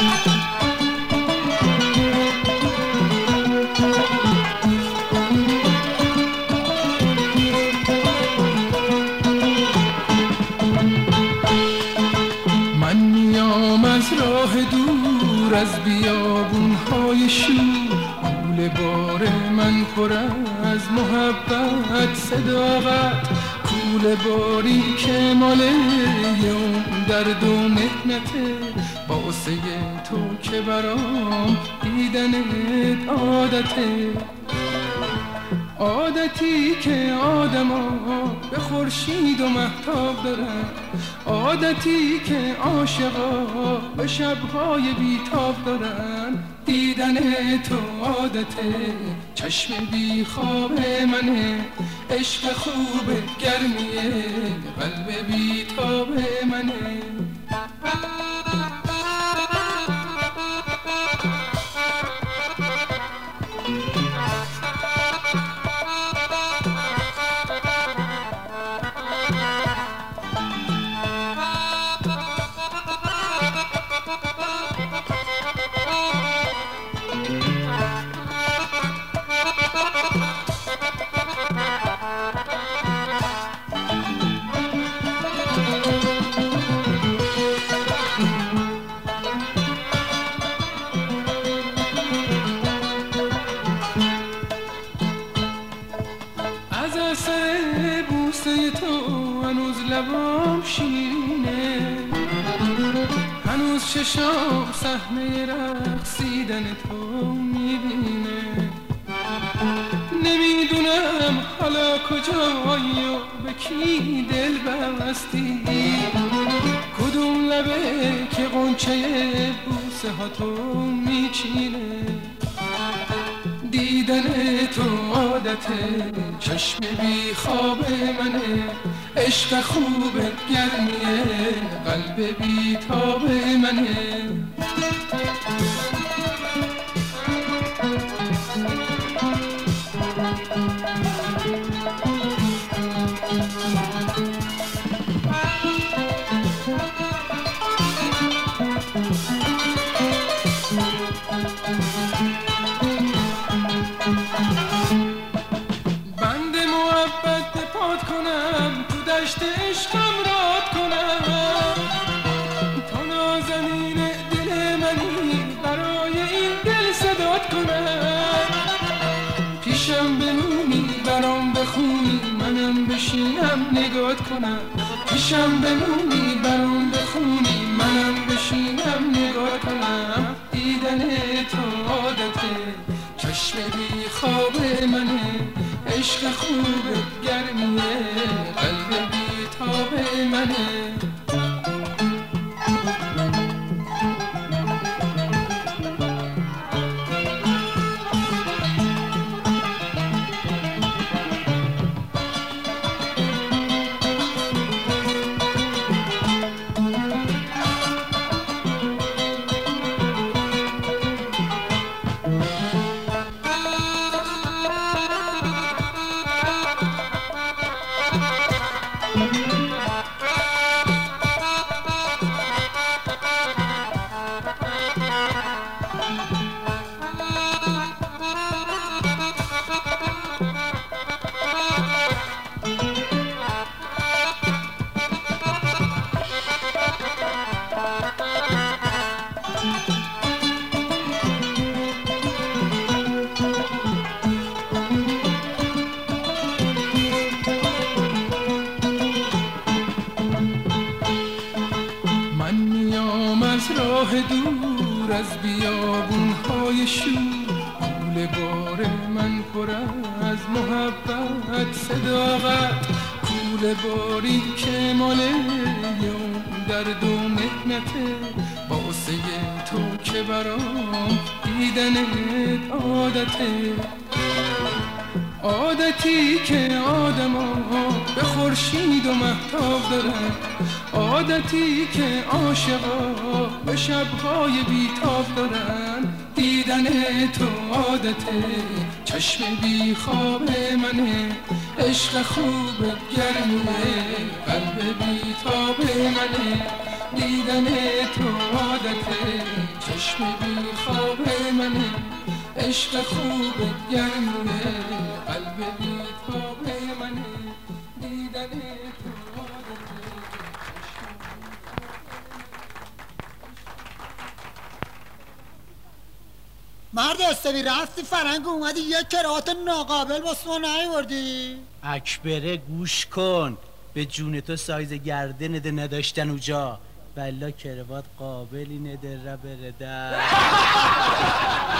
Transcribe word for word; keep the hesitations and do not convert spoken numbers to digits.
از بیابون‌های شور کوله بار من پر از محبت صداقت، کوله باری که مال اون درد و محنته، واسه تو که برام دیدنت عادته، عادتی که آدما به خورشید و مهتاب دارن، عادتی که عاشقا به شبهای بیتاب دارن، دیدن تو عادته، چشم بی خواب منه، عشق خوبه گرمیه قلب بیتاب منه. بوسه تو هنوز لبام شیرینه، هنوز چشام صحنه رقصیدن تو میبینه، نمیدونم حالا کجایی و به کی دل بستی، کدوم لبه که غنچه بوسه ها تو میچینه، دیدن تو عادته، چشم بی خواب منه، عشق خوبه گرمیه قلب بی تاب منه. عشقم راد کنم، تو نازنین دل منی، برای این دل صدات کنم، پیشم بمونی برام بخونی، منم بشینم نگات کنم، پیشم بمونی برام بخونی، منم بشینم نگات کنم، دیدن تو عادته، چشم بی خواب منه، عشق خوبه گرمیه قلب بی تاب منه. از راه دور از بیابون‌های شور کوله بار من پر از محبت صداقت، کوله باری که مال اون درد و محنته، واسه تو که برام دیدنت عادته، عادتی که آدما به خورشید و مهتاب دارن، عادتی که عاشقا به شبهای بیتاب دارن، دیدن تو عادته، چشم بی خواب منه، عشق خوبه گرمیه قلب بیتاب منه، دیدن تو عادته، چشم بی خواب منه، عشق خوب گرمونه، قلب بی تاب منه، دیدن تو عادته. مرد استوی رفتی فرنگ اومدی یک کراهات ناقابل واسه ما نیوردی؟ اکبره گوش کن، به جون تو سایز گرده نده نداشتن اوجا بلا کروات قابلی نده را برده